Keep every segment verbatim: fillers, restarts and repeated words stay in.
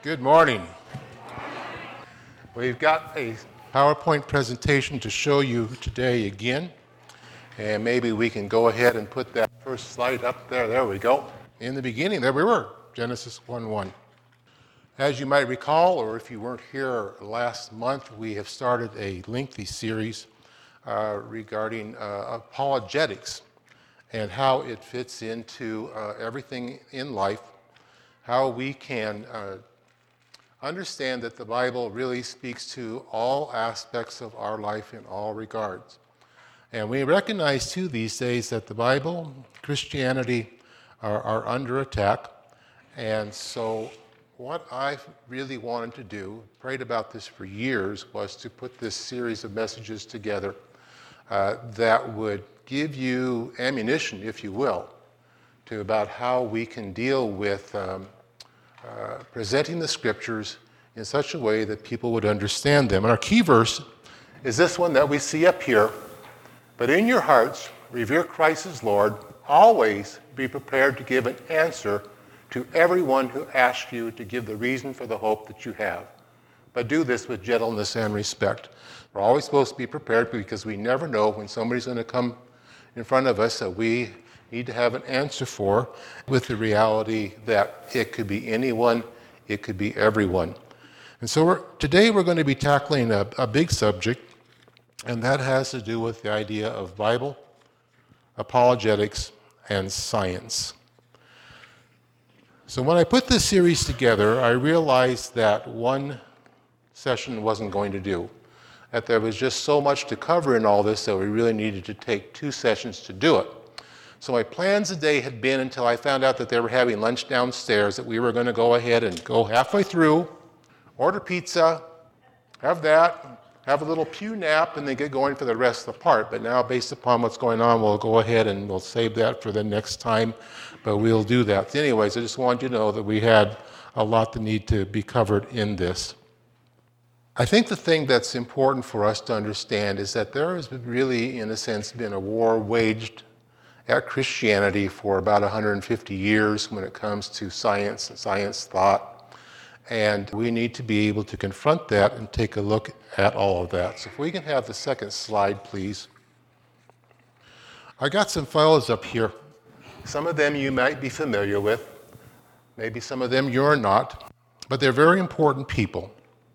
Good morning. We've got a PowerPoint presentation to show you today again, and maybe we can go ahead and put that first slide up there. There we go. In the beginning, there we were, Genesis one one. As you might recall, or if you weren't here last month, we have started a lengthy series uh, regarding uh, apologetics and how it fits into uh, everything in life, how we can uh, understand that the Bible really speaks to all aspects of our life in all regards. And we recognize too these days that the Bible, Christianity are, are under attack. And so what I really wanted to do, prayed about this for years, was to put this series of messages together uh, that would give you ammunition, if you will, to about how we can deal with um, Uh, presenting the scriptures in such a way that people would understand them. And our key verse is this one that we see up here. But in your hearts, revere Christ as Lord. Always be prepared to give an answer to everyone who asks you to give the reason for the hope that you have. But do this with gentleness and respect. We're always supposed to be prepared because we never know when somebody's going to come in front of us that we need to have an answer for, with the reality that it could be anyone, it could be everyone. And so we're, today we're going to be tackling a, a big subject, and that has to do with the idea of Bible, apologetics, and science. So when I put this series together, I realized that one session wasn't going to do, that there was just so much to cover in all this that we really needed to take two sessions to do it. So my plans today had been, until I found out that they were having lunch downstairs, that we were going to go ahead and go halfway through, order pizza, have that, have a little pew nap, and then get going for the rest of the part. But now, based upon what's going on, we'll go ahead and we'll save that for the next time, but we'll do that. Anyways, I just wanted you to know that we had a lot that need to be covered in this. I think the thing that's important for us to understand is that there has really, in a sense, been a war waged at Christianity for about one hundred fifty years when it comes to science and science thought. And we need to be able to confront that and take a look at all of that. So if we can have the second slide, please. I got some fellows up here. Some of them you might be familiar with. Maybe some of them you're not. But they're very important people.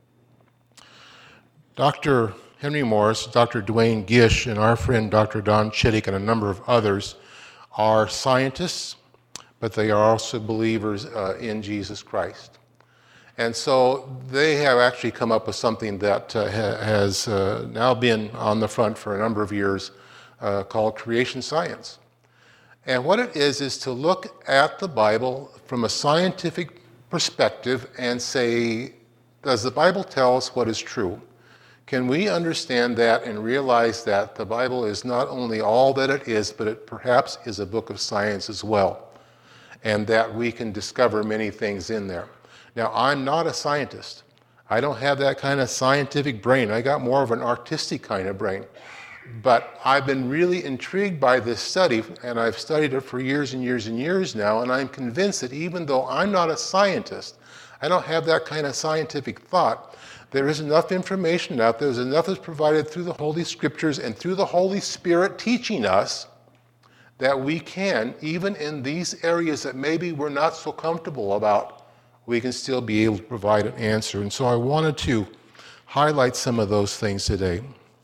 Doctor Henry Morris, Doctor Duane Gish, and our friend Doctor Don Chittick, and a number of others are scientists, but they are also believers uh, in Jesus Christ. And so they have actually come up with something that uh, ha- has uh, now been on the front for a number of years uh, called creation science. And what it is is to look at the Bible from a scientific perspective and say, does the Bible tell us what is true? Can we understand that and realize that the Bible is not only all that it is, but it perhaps is a book of science as well, and that we can discover many things in there. Now, I'm not a scientist. I don't have that kind of scientific brain. I got more of an artistic kind of brain. But I've been really intrigued by this study, and I've studied it for years and years and years now, and I'm convinced that even though I'm not a scientist, I don't have that kind of scientific thought, there is enough information out there, there's enough that's provided through the Holy Scriptures and through the Holy Spirit teaching us that we can, even in these areas that maybe we're not so comfortable about, we can still be able to provide an answer. And so I wanted to highlight some of those things today.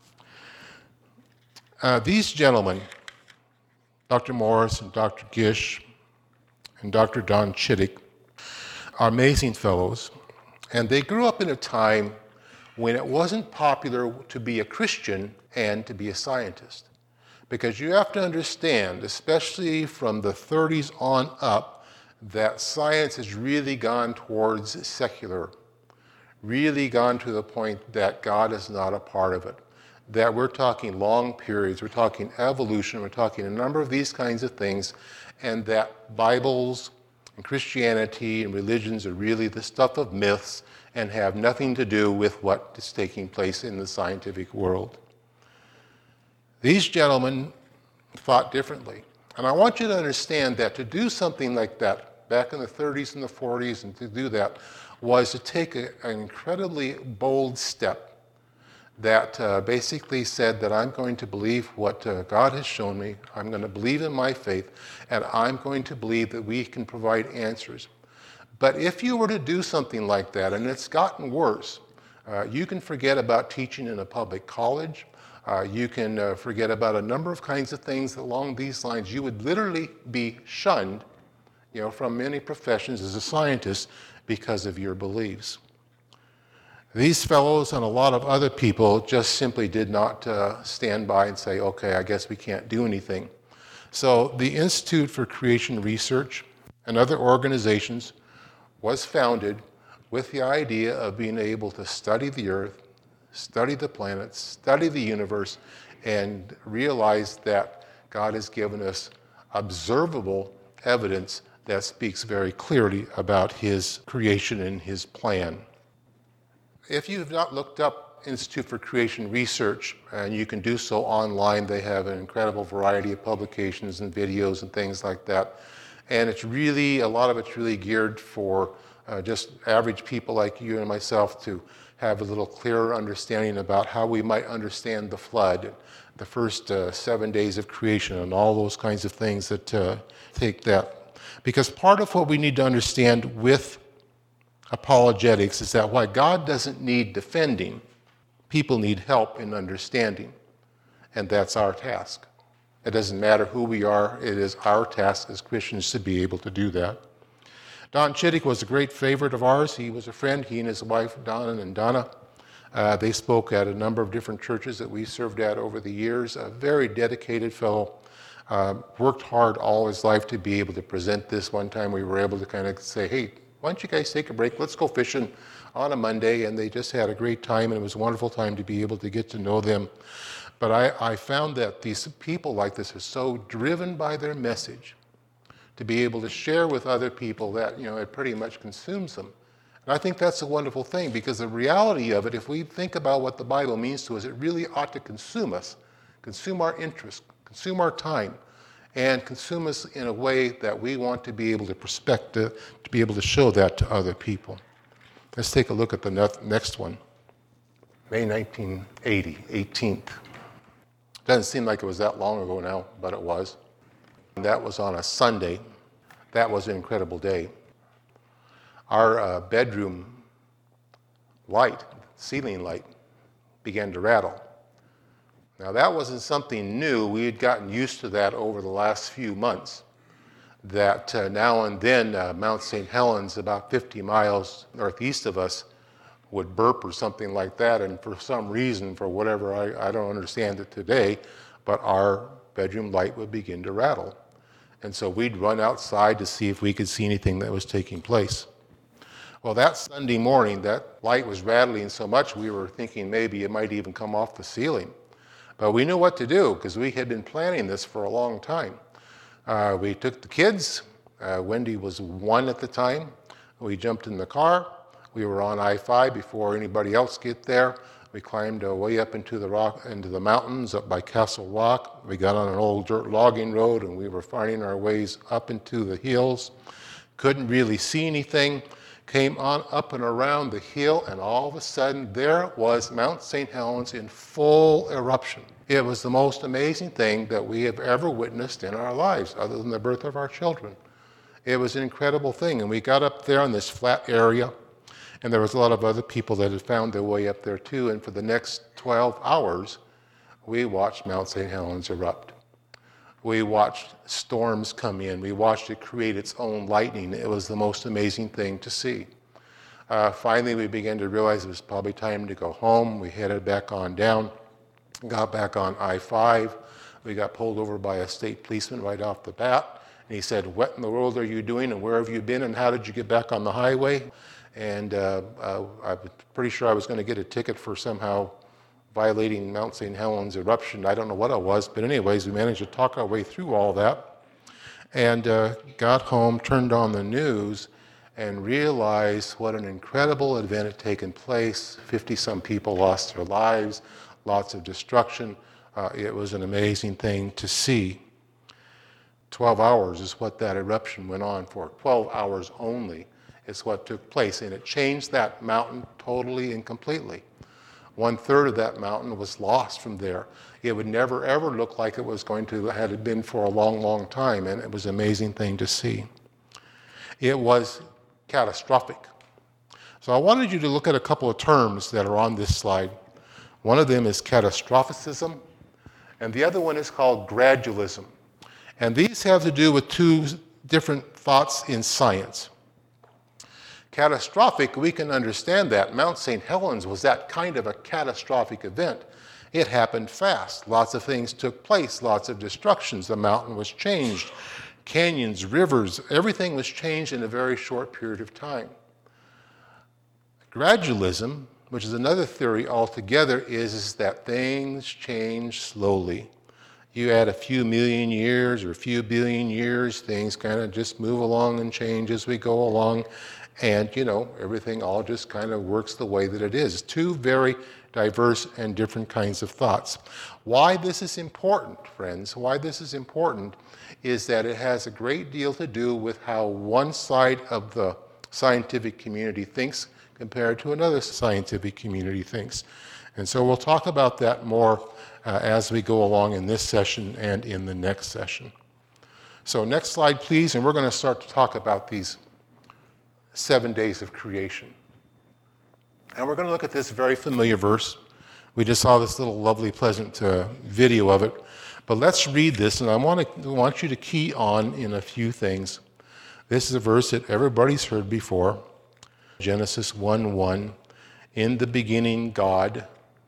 Uh, these gentlemen, Doctor Morris and Doctor Gish and Doctor Don Chittick, are amazing fellows. And they grew up in a time when it wasn't popular to be a Christian and to be a scientist. Because you have to understand, especially from the thirties on up, that science has really gone towards secular, really gone to the point that God is not a part of it. That we're talking long periods, we're talking evolution, we're talking a number of these kinds of things, and that Bibles and Christianity and religions are really the stuff of myths and have nothing to do with what is taking place in the scientific world. These gentlemen thought differently. And I want you to understand that to do something like that back in the thirties and the forties and to do that was to take a, an incredibly bold step that uh, basically said that I'm going to believe what uh, God has shown me, I'm going to believe in my faith, and I'm going to believe that we can provide answers. But if you were to do something like that, and it's gotten worse, uh, you can forget about teaching in a public college, uh, you can uh, forget about a number of kinds of things along these lines. You would literally be shunned, you know, from many professions as a scientist because of your beliefs. These fellows and a lot of other people just simply did not uh, stand by and say, okay, I guess we can't do anything. So the Institute for Creation Research and other organizations was founded with the idea of being able to study the earth, study the planets, study the universe, and realize that God has given us observable evidence that speaks very clearly about his creation and his plan. If you've not looked up Institute for Creation Research, and you can do so online, they have an incredible variety of publications and videos and things like that. And it's really, a lot of it's really geared for uh, just average people like you and myself to have a little clearer understanding about how we might understand the flood, the first uh, seven days of creation, and all those kinds of things that uh, take that. Because part of what we need to understand with apologetics is that why God doesn't need defending, people need help in understanding. And that's our task. It doesn't matter who we are, it is our task as Christians to be able to do that. Don Chittick was a great favorite of ours. He was a friend, he and his wife, Donna and Donna. Uh, they spoke at a number of different churches that we served at over the years. A very dedicated fellow. Uh, worked hard all his life to be able to present this. One time we were able to kind of say, hey, why don't you guys take a break? Let's go fishing on a Monday. And they just had a great time, and it was a wonderful time to be able to get to know them. But I, I found that these people like this are so driven by their message to be able to share with other people that, you know, it pretty much consumes them. And I think that's a wonderful thing, because the reality of it, if we think about what the Bible means to us, it really ought to consume us, consume our interest, consume our time, and consume us in a way that we want to be able to perspective, to be able to show that to other people. Let's take a look at the next one. May nineteen eighty, eighteenth. Doesn't seem like it was that long ago now, but it was. And that was on a Sunday. That was an incredible day. Our uh, bedroom light, ceiling light, began to rattle. Now that wasn't something new. We had gotten used to that over the last few months. That uh, now and then uh, Mount Saint Helens, about fifty miles northeast of us, would burp or something like that, and for some reason, for whatever, I, I don't understand it today, but our bedroom light would begin to rattle. And so we'd run outside to see if we could see anything that was taking place. Well, that Sunday morning, that light was rattling so much we were thinking maybe it might even come off the ceiling. But we knew what to do because we had been planning this for a long time. Uh, we took the kids. Uh, Wendy was one at the time. We jumped in the car. We were on I five before anybody else get there. We climbed uh, way up into the rock, into the mountains up by Castle Rock. We got on an old dirt logging road, and we were finding our ways up into the hills. Couldn't really see anything. Came on up and around the hill, and all of a sudden there was Mount Saint Helens in full eruption. It was the most amazing thing that we have ever witnessed in our lives, other than the birth of our children. It was an incredible thing, and we got up there in this flat area, and there was a lot of other people that had found their way up there too, and for the next twelve hours, we watched Mount Saint Helens erupt. We watched storms come in. We watched it create its own lightning. It was the most amazing thing to see. Uh, finally, we began to realize it was probably time to go home. We headed back on down, got back on I five. We got pulled over by a state policeman right off the bat. And he said, what in the world are you doing, and where have you been, and how did you get back on the highway? And uh, uh, I was pretty sure I was going to get a ticket for somehow violating Mount Saint Helens eruption. I don't know what it was, but anyways, we managed to talk our way through all that and uh, got home, turned on the news, and realized what an incredible event had taken place. fifty-some people lost their lives, lots of destruction. Uh, it was an amazing thing to see. twelve hours is what that eruption went on for, twelve hours only. is what took place, and it changed that mountain totally and completely. One third of that mountain was lost from there. It would never ever look like it was going to had it been for a long, long time, and it was an amazing thing to see. It was catastrophic. So I wanted you to look at a couple of terms that are on this slide. One of them is catastrophicism, and the other one is called gradualism. And these have to do with two different thoughts in science. Catastrophic, we can understand that. Mount Saint Helens was that kind of a catastrophic event. It happened fast. Lots of things took place, lots of destructions. The mountain was changed. Canyons, rivers, everything was changed in a very short period of time. Gradualism, which is another theory altogether, is, is that things change slowly. You add a few million years or a few billion years, things kind of just move along and change as we go along. And, you know, everything all just kind of works the way that it is. Two very diverse and different kinds of thoughts. Why this is important, friends, why this is important is that it has a great deal to do with how one side of the scientific community thinks compared to another scientific community thinks. And so we'll talk about that more uh, as we go along in this session and in the next session. So next slide, please, and we're going to start to talk about these seven days of creation. And we're going to look at this very familiar verse. We just saw this little lovely, pleasant uh, video of it. But let's read this, and I want to want you to key on in a few things. This is a verse that everybody's heard before. Genesis one one, in the beginning, God.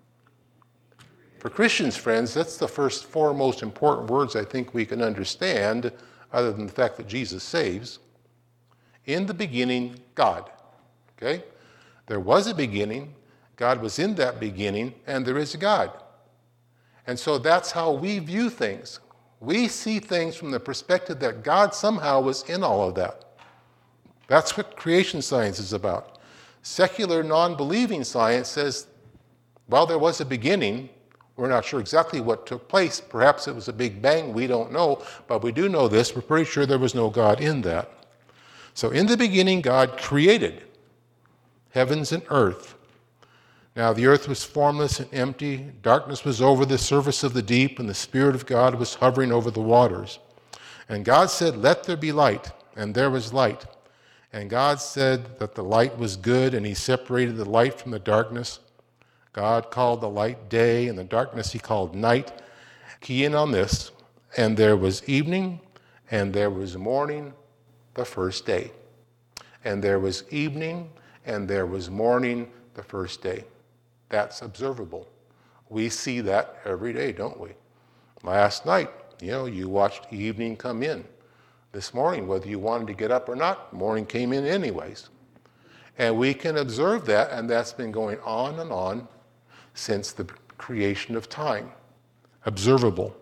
For Christians, friends, that's the first four most important words I think we can understand, other than the fact that Jesus saves. In the beginning, God. Okay? There was a beginning, God was in that beginning, and there is a God. And so that's how we view things. We see things from the perspective that God somehow was in all of that. That's what creation science is about. Secular, non-believing science says, well, there was a beginning. We're not sure exactly what took place. Perhaps it was a big bang. We don't know. But we do know this. We're pretty sure there was no God in that. So in the beginning, God created heavens and earth. Now the earth was formless and empty. Darkness was over the surface of the deep, and the Spirit of God was hovering over the waters. And God said, let there be light. And there was light. And God said that the light was good, and he separated the light from the darkness. God called the light day, and the darkness he called night. Key in on this. And there was evening, and there was morning, the first day. And there was evening, and there was morning, the first day. That's observable. We see that every day, don't we? Last night, you know, you watched evening come in. This morning, whether you wanted to get up or not, morning came in anyways. And we can observe that, and that's been going on and on since the creation of time. Observable.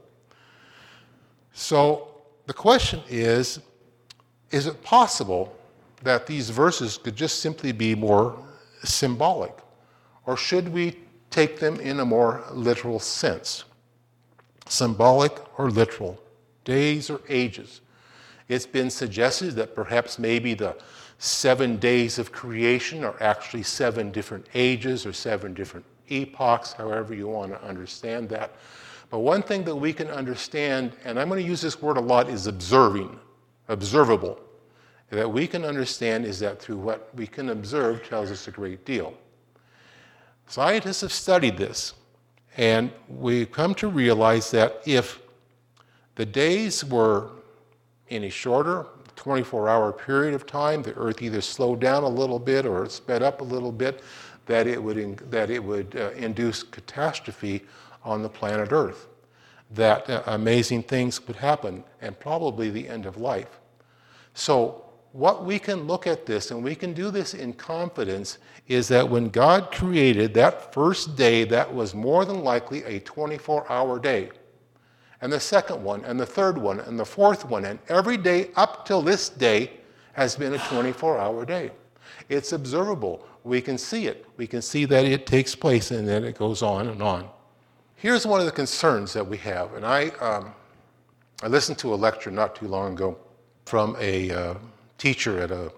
So the question is, is it possible that these verses could just simply be more symbolic? Or should we take them in a more literal sense? Symbolic or literal? Days or ages? It's been suggested that perhaps maybe the seven days of creation are actually seven different ages or seven different epochs, however you want to understand that. But one thing that we can understand, and I'm going to use this word a lot, is observing, observable. That we can understand is that through what we can observe tells us a great deal. Scientists have studied this, and we've come to realize that if the days were any shorter, twenty-four hour period of time, the Earth either slowed down a little bit or sped up a little bit, that it would, in, that it would uh, induce catastrophe on the planet Earth. That uh, amazing things would happen, and probably the end of life. So what we can look at this, and we can do this in confidence, is that when God created that first day, that was more than likely a twenty-four hour day. And the second one, and the third one, and the fourth one, and every day up till this day has been a twenty-four hour day. It's observable. We can see it. We can see that it takes place, and then it goes on and on. Here's one of the concerns that we have, and I, um, I listened to a lecture not too long ago from a uh, teacher at a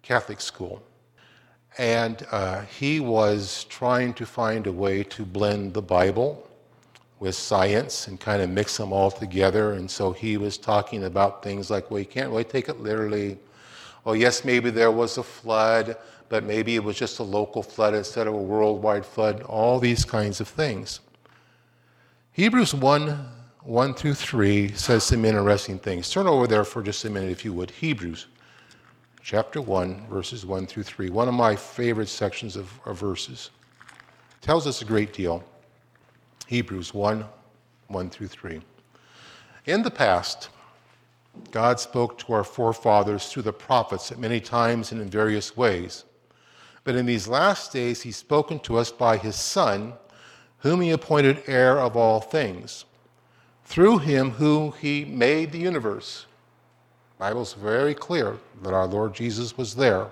Catholic school. And uh, he was trying to find a way to blend the Bible with science and kind of mix them all together. And so he was talking about things like, well, you can't really take it literally. Well, yes, maybe there was a flood, but maybe it was just a local flood instead of a worldwide flood, all these kinds of things. Hebrews one, one through three says some interesting things. Turn over there for just a minute, if you would. Hebrews chapter one, verses one through three. One of my favorite sections of, of verses. Tells us a great deal. Hebrews one, one through three. In the past, God spoke to our forefathers through the prophets at many times and in various ways. But in these last days, he's spoken to us by his Son, whom he appointed heir of all things, through him who he made the universe. The Bible's very clear that our Lord Jesus was there.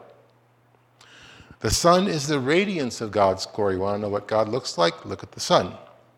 The Son is the radiance of God's glory. You want to know what God looks like? Look at the Son.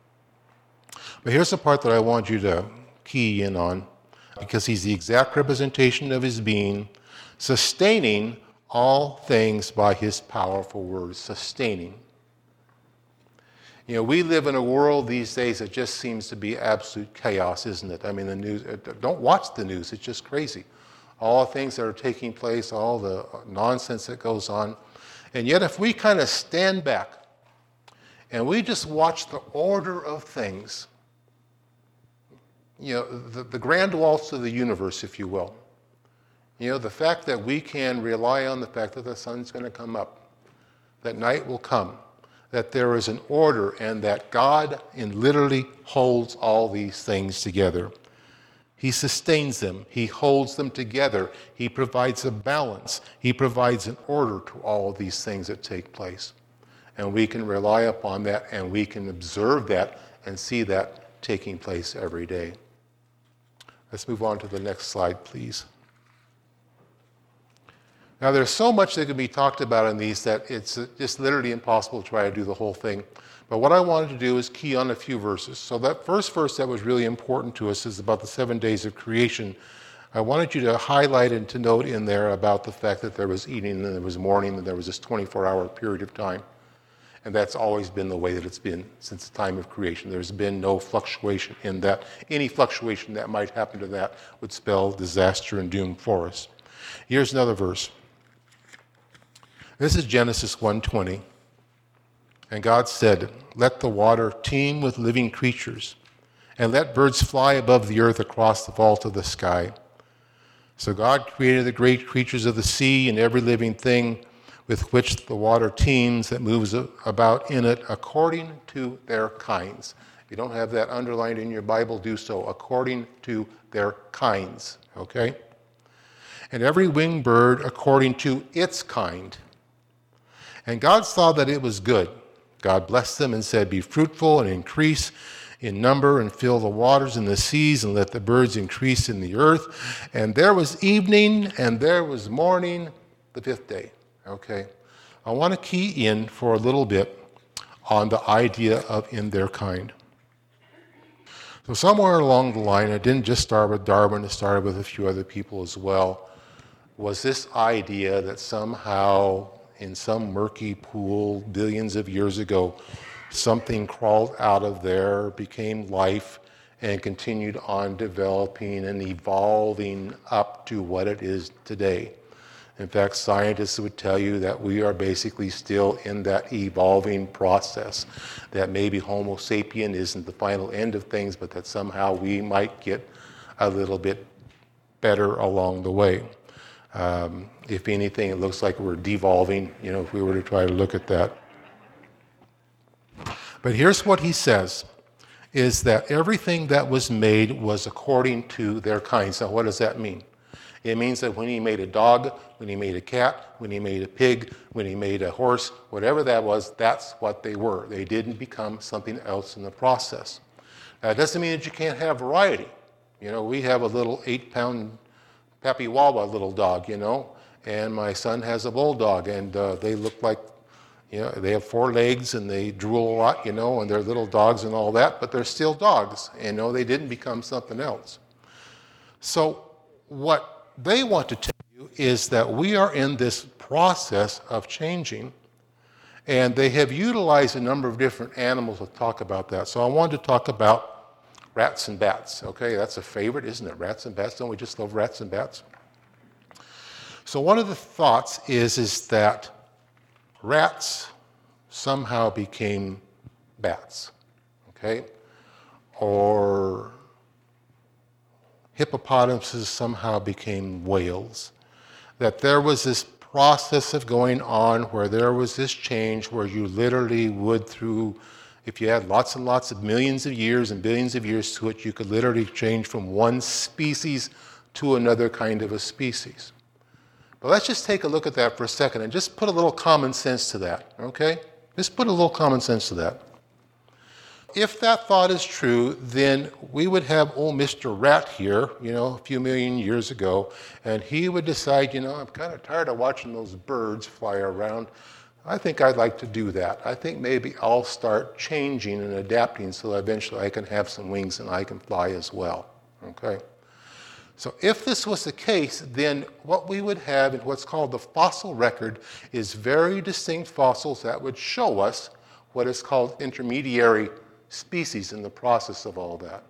But here's the part that I want you to key in on, because he's the exact representation of his being, sustaining all things by his powerful word. Sustaining. You know, we live in a world these days that just seems to be absolute chaos, isn't it? I mean, the news, don't watch the news, it's just crazy. All the things that are taking place, all the nonsense that goes on. And yet if we kind of stand back and we just watch the order of things, you know, the, the grand waltz of the universe, if you will. You know, the fact that we can rely on the fact that the sun's going to come up, that night will come, that there is an order, and that God in literally holds all these things together. He sustains them. He holds them together. He provides a balance. He provides an order to all of these things that take place. And we can rely upon that, and we can observe that and see that taking place every day. Let's move on to the next slide, please. Now, there's so much that can be talked about in these that it's just literally impossible to try to do the whole thing. But what I wanted to do is key on a few verses. So that first verse that was really important to us is about the seven days of creation. I wanted you to highlight and to note in there about the fact that there was evening and there was morning and there was this twenty-four hour period of time. And that's always been the way that it's been since the time of creation. There's been no fluctuation in that. Any fluctuation that might happen to that would spell disaster and doom for us. Here's another verse. This is Genesis one twenty. And God said, "Let the water teem with living creatures, and let birds fly above the earth across the vault of the sky." So God created the great creatures of the sea and every living thing with which the water teems that moves about in it according to their kinds. If you don't have that underlined in your Bible, do so. According to their kinds, okay? And every winged bird according to its kind. And God saw that it was good. God blessed them and said, "Be fruitful and increase in number and fill the waters and the seas and let the birds increase in the earth." And there was evening and there was morning, the fifth day. Okay, I want to key in for a little bit on the idea of in their kind. So somewhere along the line, it didn't just start with Darwin, it started with a few other people as well, was this idea that somehow in some murky pool billions of years ago, something crawled out of there, became life, and continued on developing and evolving up to what it is today. In fact, scientists would tell you that we are basically still in that evolving process, that maybe Homo sapien isn't the final end of things, but that somehow we might get a little bit better along the way. Um, if anything, it looks like we're devolving, you know, if we were to try to look at that. But here's what he says, is that everything that was made was according to their kind. So what does that mean? It means that when he made a dog, when he made a cat, when he made a pig, when he made a horse, whatever that was, that's what they were. They didn't become something else in the process. Now, it doesn't mean that you can't have variety. You know, we have a little eight-pound Pappy Wawa little dog, you know, and my son has a bulldog, and uh, they look like, you know, they have four legs and they drool a lot, you know, and they're little dogs and all that, but they're still dogs, and you know, they didn't become something else. So what they want to tell you is that we are in this process of changing. And they have utilized a number of different animals to talk about that. So I wanted to talk about rats and bats. Okay, that's a favorite, isn't it? Rats and bats. Don't we just love rats and bats? So one of the thoughts is, is that rats somehow became bats. Okay? Or hippopotamuses somehow became whales. That there was this process of going on where there was this change where you literally would through, if you had lots and lots of millions of years and billions of years to it, you could literally change from one species to another kind of a species. But let's just take a look at that for a second and just put a little common sense to that, okay? Just put a little common sense to that. If that thought is true, then we would have old Mister Rat here, you know, a few million years ago, and he would decide, you know, I'm kind of tired of watching those birds fly around. I think I'd like to do that. I think maybe I'll start changing and adapting so that eventually I can have some wings and I can fly as well, okay? So if this was the case, then what we would have in what's called the fossil record is very distinct fossils that would show us what is called intermediary species in the process of all that.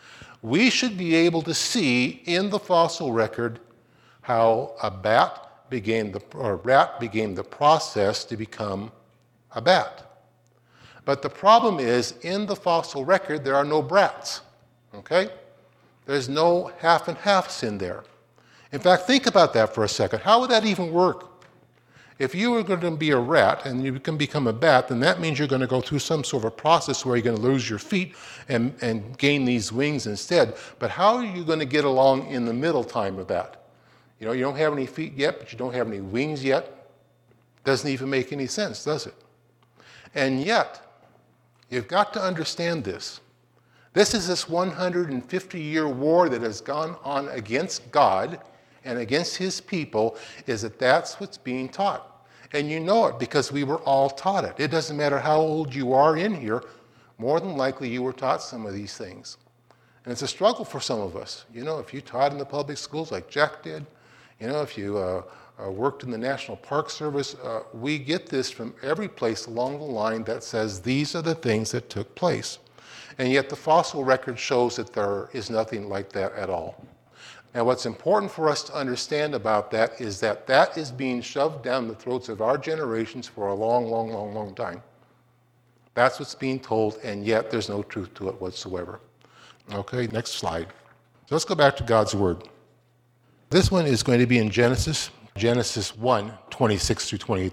We should be able to see in the fossil record how a bat became the, or a rat became the process to become a bat. But the problem is, in the fossil record, there are no brats, okay? There's no half and halves in there. In fact, think about that for a second. How would that even work? If you were going to be a rat and you can become a bat, then that means you're going to go through some sort of a process where you're going to lose your feet and, and gain these wings instead. But how are you going to get along in the middle time of that? You know, you don't have any feet yet, but you don't have any wings yet. Doesn't even make any sense, does it? And yet, you've got to understand this. This is this one hundred fifty year war that has gone on against God and against his people, is that that's what's being taught. And you know it because we were all taught it. It doesn't matter how old you are in here, more than likely you were taught some of these things. And it's a struggle for some of us. You know, if you taught in the public schools like Jack did, you know, if you uh, uh, worked in the National Park Service, uh, we get this from every place along the line that says these are the things that took place. And yet the fossil record shows that there is nothing like that at all. Now, what's important for us to understand about that is that that is being shoved down the throats of our generations for a long, long, long, long time. That's what's being told, and yet there's no truth to it whatsoever. Okay, next slide. So let's go back to God's Word. This one is going to be in Genesis, Genesis one, twenty-six through twenty-eight.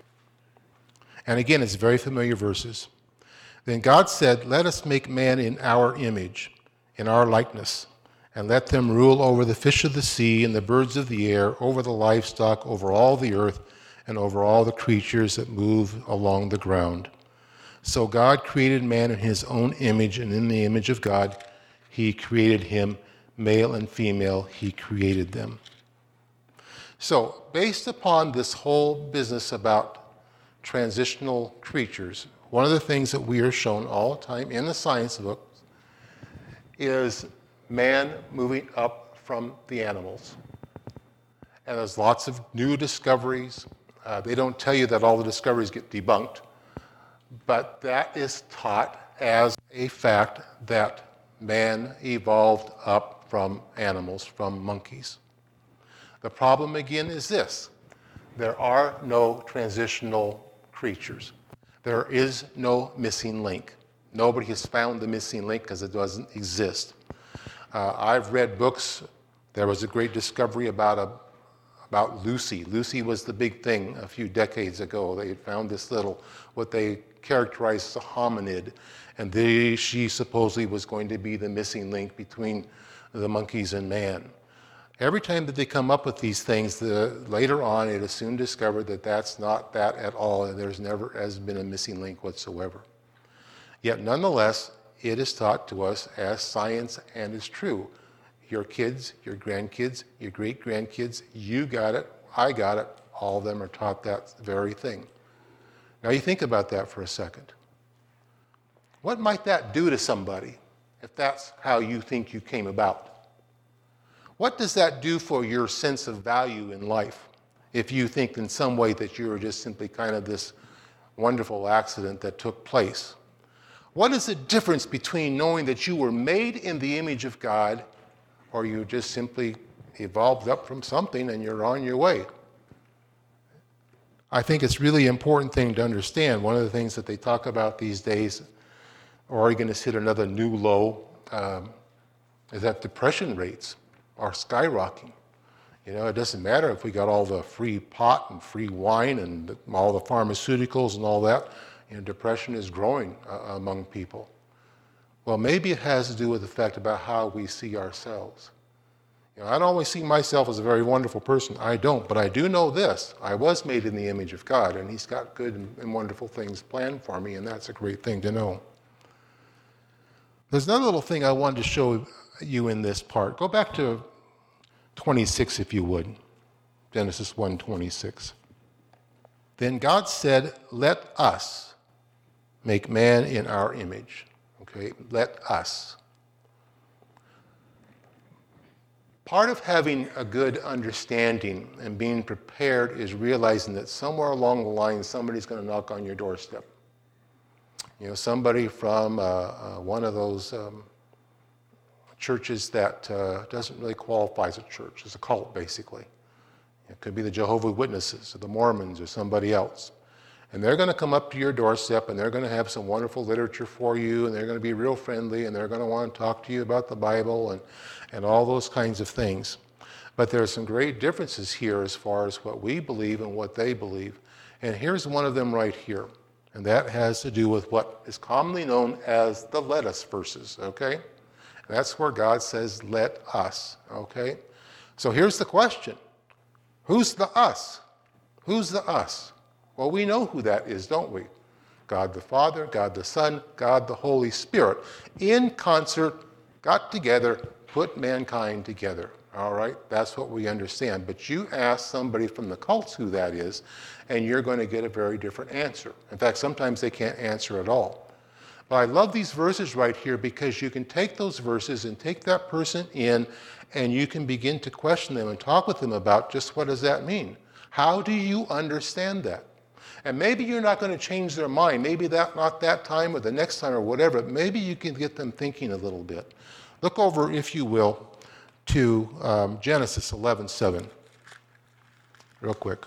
And again, it's very familiar verses. Then God said, "Let us make man in our image, in our likeness, and let them rule over the fish of the sea and the birds of the air, over the livestock, over all the earth, and over all the creatures that move along the ground." So God created man in his own image, and in the image of God he created him, male and female, he created them. So based upon this whole business about transitional creatures, one of the things that we are shown all the time in the science books is man moving up from the animals. And there's lots of new discoveries. Uh, they don't tell you that all the discoveries get debunked, but that is taught as a fact that man evolved up from animals, from monkeys. The problem again is this: there are no transitional creatures. There is no missing link. Nobody has found the missing link because it doesn't exist. Uh, I've read books. There was a great discovery about a about Lucy. Lucy was the big thing a few decades ago. They had found this little, what they characterized as a hominid, and they, she supposedly was going to be the missing link between the monkeys and man. Every time that they come up with these things, the, later on it is soon discovered that that's not that at all, and there's never has been a missing link whatsoever. Yet nonetheless, it is taught to us as science and is true. Your kids, your grandkids, your great-grandkids, you got it, I got it, all of them are taught that very thing. Now you think about that for a second. What might that do to somebody if that's how you think you came about? What does that do for your sense of value in life? if you think in some way that you are just simply kind of this wonderful accident that took place. What is the difference between knowing that you were made in the image of God, or you just simply evolved up from something and you're on your way? I think it's really important thing to understand. One of the things that they talk about these days, Oregon has hit another new low, um, is that depression rates are skyrocketing. You know, it doesn't matter if we got all the free pot and free wine and all the pharmaceuticals and all that. You know, depression is growing uh, among people. Well, maybe it has to do with the fact about how we see ourselves. You know, I don't always see myself as a very wonderful person. I don't, but I do know this. I was made in the image of God, and He's got good and, and wonderful things planned for me, and that's a great thing to know. There's another little thing I wanted to show you in this part. Go back to twenty-six, if you would. Genesis one twenty-six. Then God said, "Let us make man in our image." Okay, let us. Part of having a good understanding and being prepared is realizing that somewhere along the line somebody's going to knock on your doorstep. You know, somebody from uh, uh, one of those um, churches that uh, doesn't really qualify as a church, it's a cult basically. It could be the Jehovah's Witnesses or the Mormons or somebody else. And they're going to come up to your doorstep and they're going to have some wonderful literature for you, and they're going to be real friendly, and they're going to want to talk to you about the Bible and, and all those kinds of things. But there are some great differences here as far as what we believe and what they believe. And here's one of them right here. And that has to do with what is commonly known as the let us verses, okay? And that's where God says, let us, okay? So here's the question. Who's the us? Who's the us? Well, we know who that is, don't we? God the Father, God the Son, God the Holy Spirit, in concert, got together, put mankind together. All right, that's what we understand. But you ask somebody from the cults who that is, and you're going to get a very different answer. In fact, sometimes they can't answer at all. But I love these verses right here because you can take those verses and take that person in, and you can begin to question them and talk with them about just what does that mean? How do you understand that? And maybe you're not going to change their mind. Maybe that not that time or the next time or whatever. Maybe you can get them thinking a little bit. Look over, if you will, to um, Genesis eleven seven, real quick.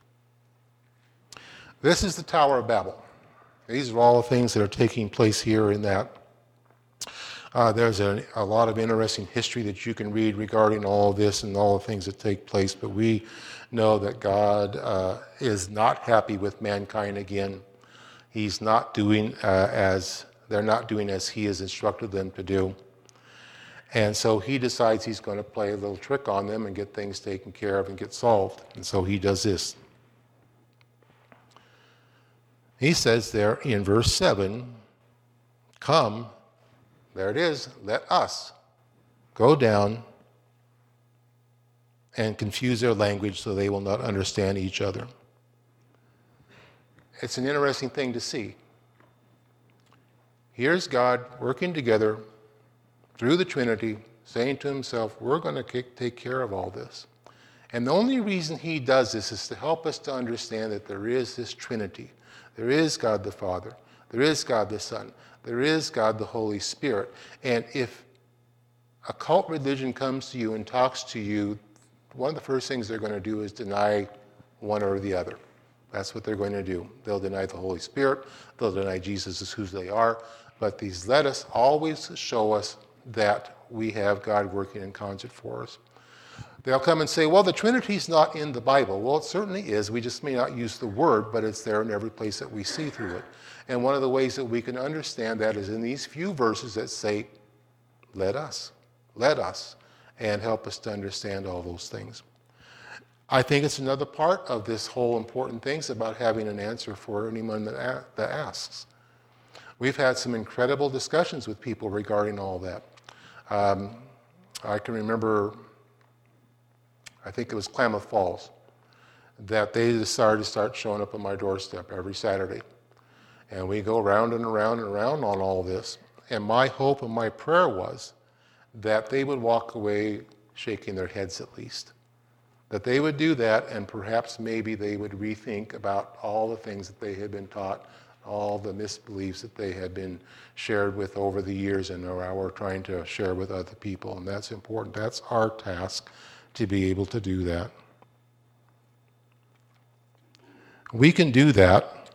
This is the Tower of Babel. These are all the things that are taking place here in that. Uh, there's a, a lot of interesting history that you can read regarding all of this and all the things that take place, but we know that God uh, is not happy with mankind again. He's not doing uh, as, they're not doing as He has instructed them to do. And so He decides He's going to play a little trick on them and get things taken care of and get solved. And so He does this. He says there in verse seven, come, there it is, let us go down and confuse their language so they will not understand each other. It's an interesting thing to see. Here's God working together through the Trinity, saying to Himself, we're going to take care of all this. And the only reason He does this is to help us to understand that there is this Trinity. There is God the Father. There is God the Son. There is God the Holy Spirit. And if a cult religion comes to you and talks to you, one of the first things they're going to do is deny one or the other. That's what they're going to do. They'll deny the Holy Spirit. They'll deny Jesus as who they are. But these let us always show us that we have God working in concert for us. They'll come and say, well, the Trinity's not in the Bible. Well, it certainly is. We just may not use the word, but it's there in every place that we see through it. And one of the ways that we can understand that is in these few verses that say, let us, let us, and help us to understand all those things. I think it's another part of this whole important things about having an answer for anyone that, a- that asks. We've had some incredible discussions with people regarding all that. Um, I can remember, I think it was Klamath Falls, that they decided to start showing up on my doorstep every Saturday. And we go round and around and around on all this. And my hope and my prayer was that they would walk away shaking their heads at least. that they would do that, and perhaps maybe they would rethink about all the things that they had been taught, all the misbeliefs that they had been shared with over the years and now we're trying to share with other people. And that's important. That's our task, to be able to do that. We can do that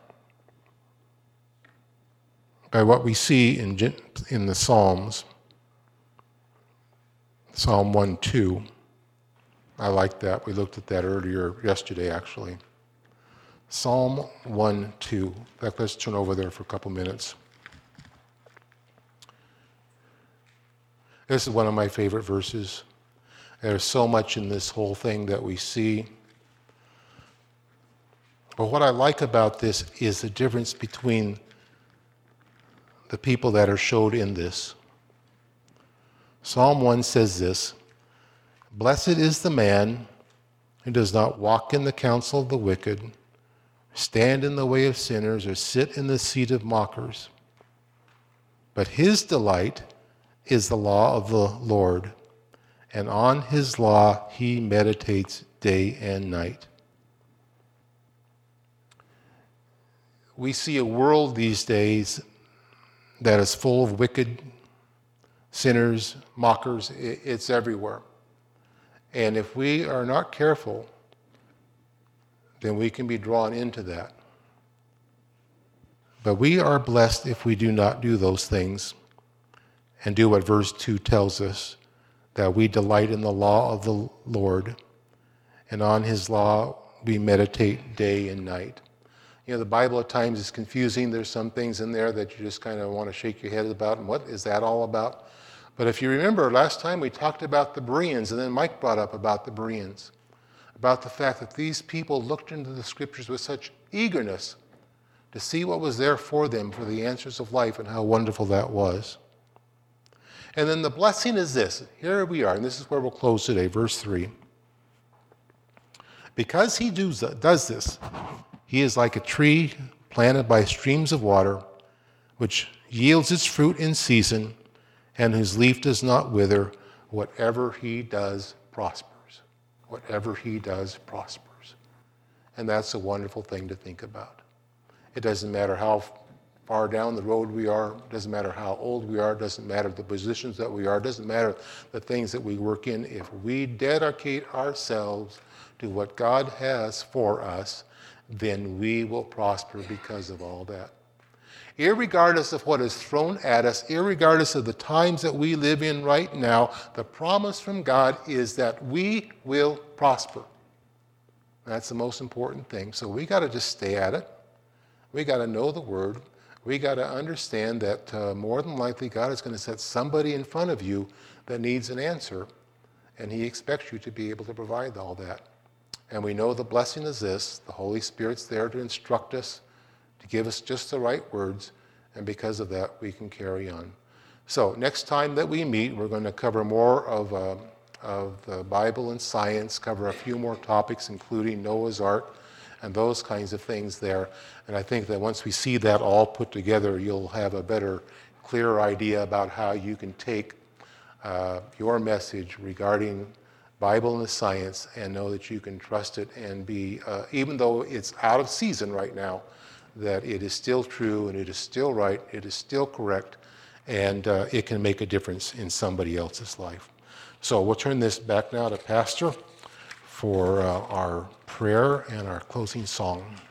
by what we see in, in the Psalms. Psalm one two. I like that. We looked at that earlier yesterday, actually. Psalm one two. In fact, let's turn over there for a couple minutes. This is one of my favorite verses. There's so much in this whole thing that we see. But what I like about this is the difference between the people that are showed in this. Psalm one says this: "Blessed is the man who does not walk in the counsel of the wicked, stand in the way of sinners, or sit in the seat of mockers. But his delight is the law of the Lord, and on his law he meditates day and night." We see a world these days that is full of wicked sinners, mockers. It's everywhere. And if we are not careful, then we can be drawn into that. But we are blessed if we do not do those things and do what verse two tells us, that we delight in the law of the Lord, and on his law we meditate day and night. You know, the Bible at times is confusing. There's some things in there that you just kind of want to shake your head about, and what is that all about? But if you remember, last time we talked about the Bereans, and then Mike brought up about the Bereans, about the fact that these people looked into the scriptures with such eagerness to see what was there for them, for the answers of life, and how wonderful that was. And then the blessing is this. Here we are, and this is where we'll close today, verse three. "Because he does this, he is like a tree planted by streams of water, which yields its fruit in season, and whose leaf does not wither. Whatever he does prospers." Whatever he does prospers. And that's a wonderful thing to think about. It doesn't matter how far down the road we are, it doesn't matter how old we are, it doesn't matter the positions that we are, it doesn't matter the things that we work in. If we dedicate ourselves to what God has for us, then we will prosper because of all that. Irregardless of what is thrown at us, irregardless of the times that we live in right now, the promise from God is that we will prosper. That's the most important thing. So we got to just stay at it. We got to know the word. We got to understand that uh, more than likely God is going to set somebody in front of you that needs an answer, and he expects you to be able to provide all that. And we know the blessing is this: the Holy Spirit's there to instruct us, to give us just the right words, and because of that, we can carry on. So next time that we meet, we're going to cover more of, uh, of the Bible and science, cover a few more topics, including Noah's Ark and those kinds of things there. And I think that once we see that all put together, you'll have a better, clearer idea about how you can take uh, your message regarding Bible and the science and know that you can trust it and be, uh, even though it's out of season right now, that it is still true and it is still right, it is still correct, and uh, it can make a difference in somebody else's life. So we'll turn this back now to Pastor for uh, our prayer and our closing song.